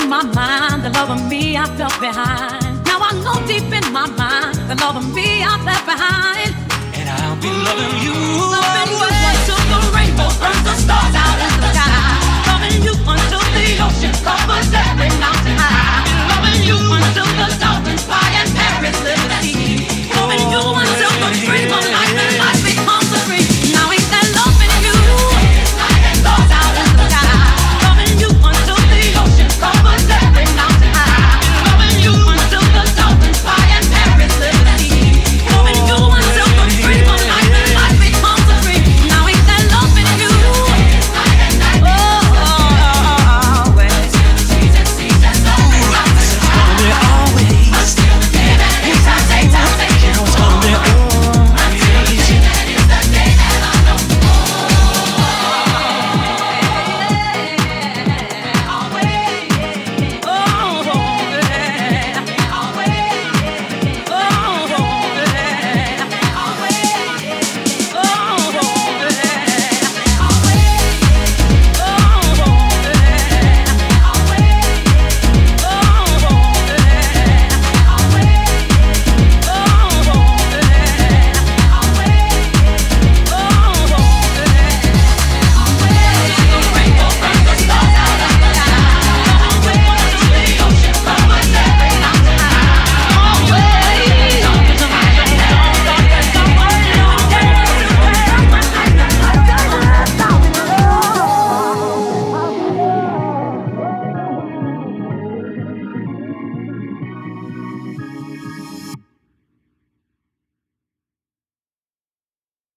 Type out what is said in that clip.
my mind, the love of me I felt behind. Now I know deep in my mind, the love of me I left behind. And I'll be loving you. Loving you until the rainbow burns the stars out in the sky. Loving you until the ocean covers every mountain high.